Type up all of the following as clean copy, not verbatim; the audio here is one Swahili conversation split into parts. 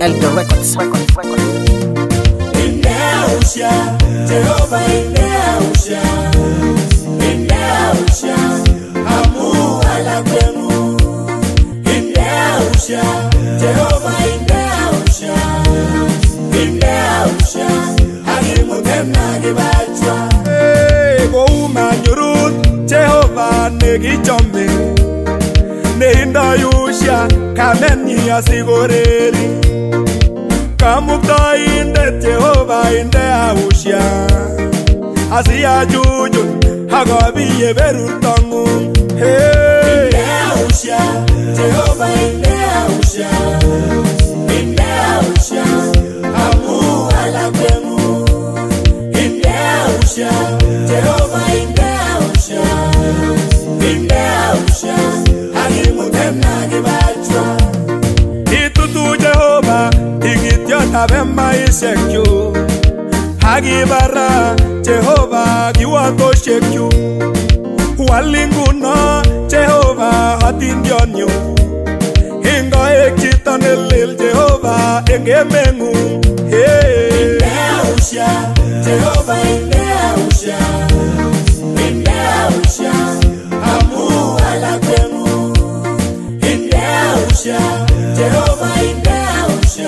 Elder Records. Inausha, Jehova inausha, inausha, amu ala kwenu. Inausha, Jehova inausha, inausha, alimu temna gibachwa. Go manyurut, Jehova negichome, neindayusha, kameni asigoreri. Kamukta inde Jehova inde ausha Asiya jujun Hagabiye berutangu Hey Inde ausha Jehova inde ausha Inde ausha Amu ala kwemu Inde ausha Jehova inde ausha Inde ausha Alimu temna gibachwa Itutu Jehova Tabema isekyu Hagibara Jehova giwato shekyu Walinguna Jehova hatindianyu Hinga ekitanelil Jehova engemengu Hey Inausha Jehova inausha Inausha Amu ala kwemu Inausha Jehova inausha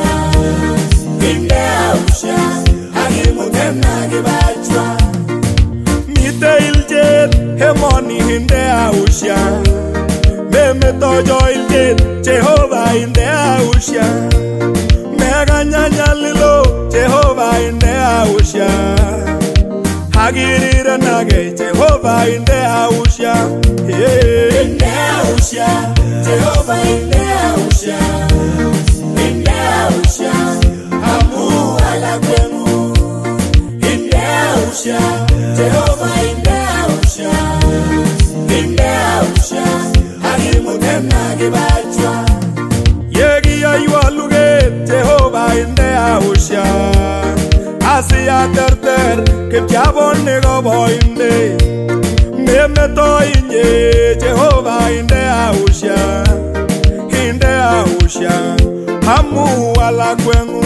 Inausha, alimu temna gibachwa. Mite iljet, hemoni inausha. Meme tojo iljet, Jehova inausha. Mega nyanya lilo, Jehova inausha. Hagirira nage, Jehova inausha. Inausha, Jehova inausha. Inausha. Amu ala kwemu Inausha Jehova inausha Inausha Alimu temna gibachwa Yegi ya yualuge Jehova inausha Asiya terter Kipjabon negobo inde Memeto inye Jehova inausha Inausha Amu ala kwenu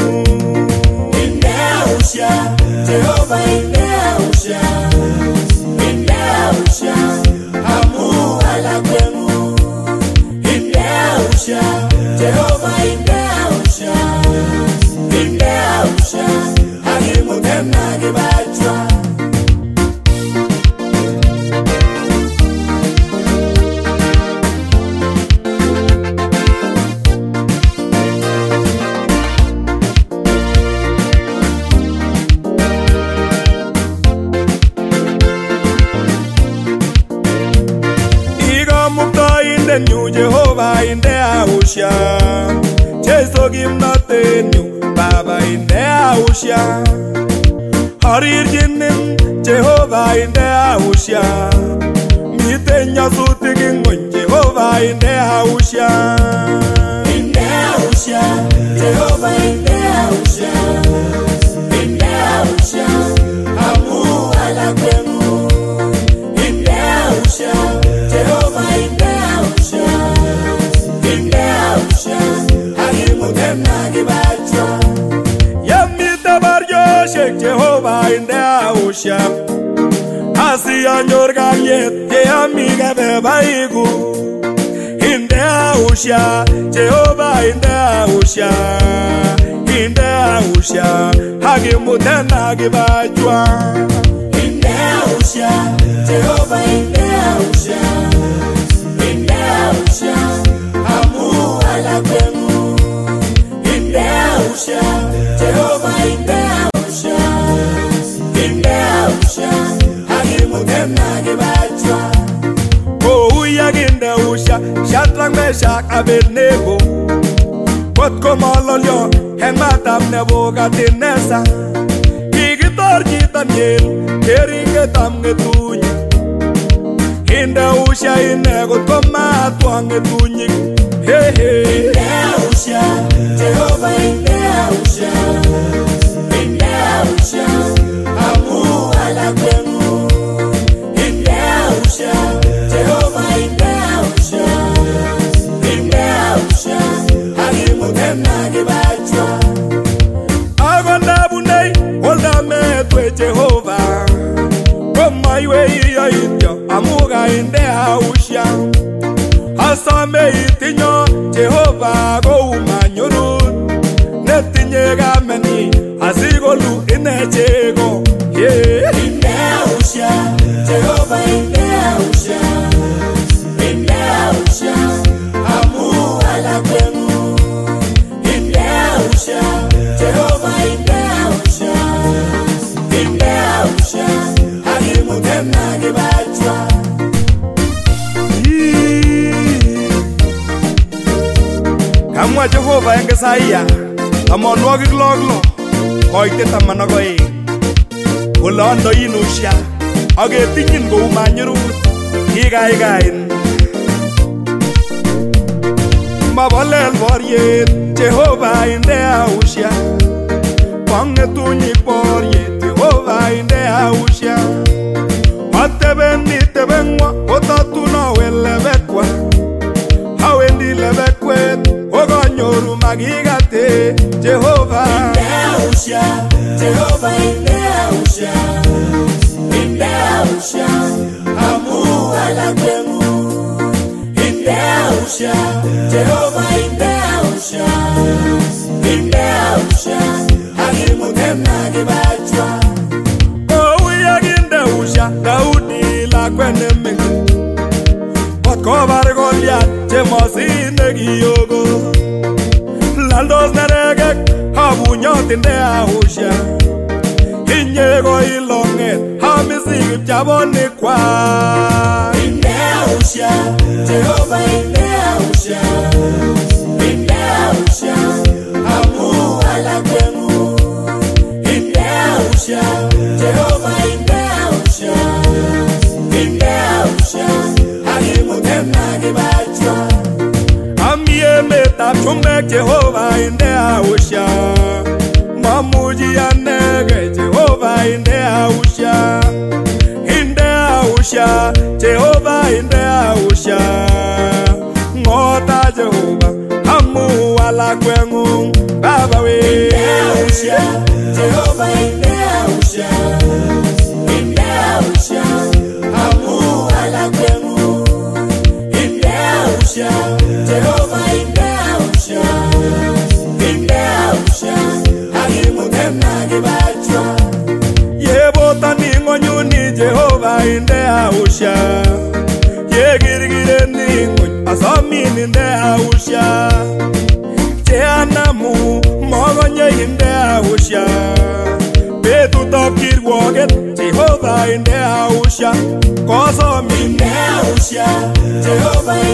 Inausha Jehova inausha Inausha Amu ala kwenu Inausha Jehova inausha Inausha Alimu temna gibachwa New Jehovah in the ausha Jesu gimnaten new Baba in the ausha Harir jinnim Jehovah in the ausha Mitenya sutigin mon Jehovah in the ausha In the ausha Jehovah in the ausha In the ausha Amu ala kwemu In the ausha Jehovah in the Jehovah in the ausha Asiya nyorgaliet Ye amiga bebaigu In the ausha Jehovah in the ausha In the ausha Hagimu tena gibachwa In the ausha Jehovah in the ausha In the ausha Amu ala kwemu In the ausha Jehovah in the Shadrach, Meshach, Abednego Kot komalolyo Heng matam Nebukadnezar Kigitor chito nyil Keringet am ngetunyik Inde usha ine kot komatwa ngetunyik Hey hey Inde usha Jehova inde usha Inde usha Amu ala kwenu Inde usha Jehova inde usha Inde usha Alimu temna gibachwa Kamwa Jehova eng Isaiah tamanwogik loglo koite 12 kole andoin Ushia aketinyin kou manyurut kikaikain mabolel boriet Jehova indea Ushia Pangetunyik boriet Jehova indea Ushia Atebeni tebengwa otatuna welebekwa Hawendi lebekwet oganyoru magigate Jehova indea Ushia Jehova indea Ushia indea Ushia amu alakwemu indea Ushia Jehova indea Ushia indea Ushia hagimutemna gibachwa Daudi la kweneme Kot kobar Goliath chemosine kiyogo Laldos neregek habunyot indea Ushia Inye ko ilonget hamisik kipchabonik kwa indea Ushia Jehova indea Ushia indea Ushia amu alakwemu indea Ushia Jehova indea indea Ushia hagimutemna gibachwa Amie metab chumbek Jehova indea Ushia Mamuji anege Jehova indea Ushia indea Ushia Jehova indea Ushia Ngota Jehova hamu alakwengu Baba we indea Ushia Jehova indea Ushia Ushia amu alakwemu indea Ushia Jehova indea Ushia indea Ushia hagimutemna gibachwa Yebotani ngonyuni Jehova indea Ushia Yegirgireni ngony asamin indea Ushia Jehanamu mogonye indea Ushia Betutap kirwoget Jehova indea Ushia Kosom indea Ushia Jehova